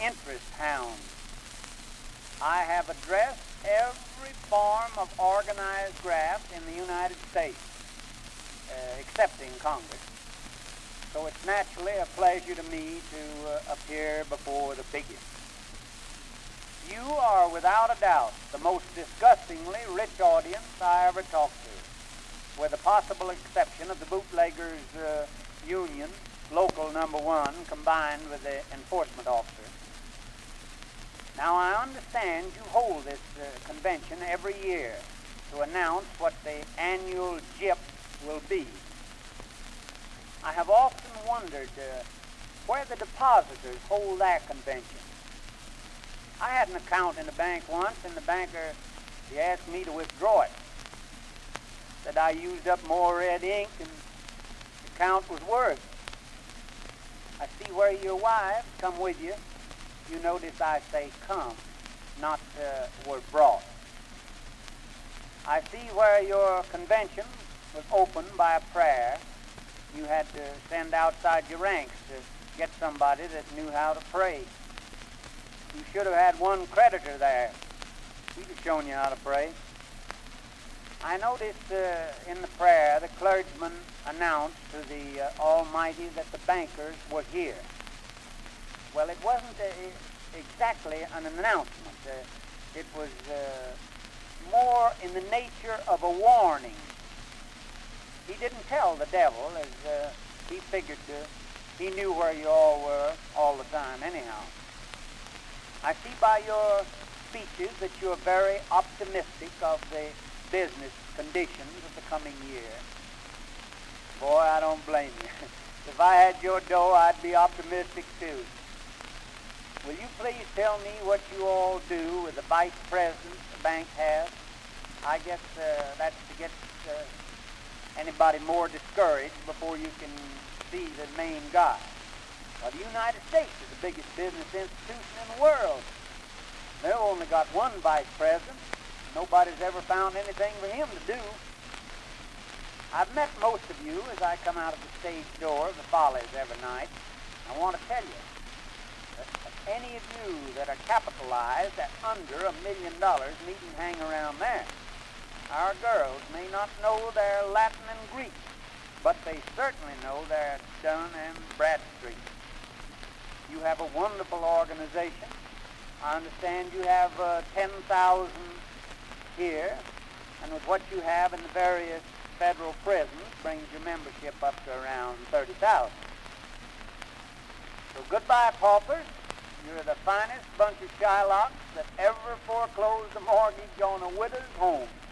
interest hound. I have addressed every form of organized graft in the United States, excepting Congress. So it's naturally a pleasure to me to appear before the biggest. You are without a doubt the most disgustingly rich audience I ever talked to, with the possible exception of the Bootleggers Union, local number 1, combined with the enforcement officer. Now, I understand you hold this convention every year to announce what the annual JIP will be. I have often wondered where the depositors hold their convention. I had an account in the bank once, and the banker, he asked me to withdraw it. Said I used up more red ink than the account was worth. I see where your wives come with you. You notice I say come, not were brought. I see where your convention was opened by a prayer. You had to send outside your ranks to get somebody that knew how to pray. You should have had one creditor there. He'd have shown you how to pray. I noticed in the prayer the clergyman announced to the Almighty that the bankers were here. Well, it wasn't exactly an announcement. It was more in the nature of a warning. He didn't tell the devil, as he figured he knew where you all were all the time anyhow. I see by your speeches that you are very optimistic of the business conditions of the coming year. Boy, I don't blame you. If I had your dough, I'd be optimistic too. Will you please tell me what you all do with the vice president the bank has? I guess that's to get anybody more discouraged before you can see the main guy. Well, the United States is the biggest business institution in the world. They've only got one vice president. Nobody's ever found anything for him to do. I've met most of you as I come out of the stage door of the Follies every night. I want to tell you that any of you that are capitalized at under $1 million needn't hang around there. Our girls may not know their Latin and Greek, but they certainly know their Dun and Bradstreet. You have a wonderful organization. I understand you have 10,000 here, and with what you have in the various federal prisons brings your membership up to around 30,000. So goodbye, paupers. You're the finest bunch of Shylocks that ever foreclosed a mortgage on a widow's home.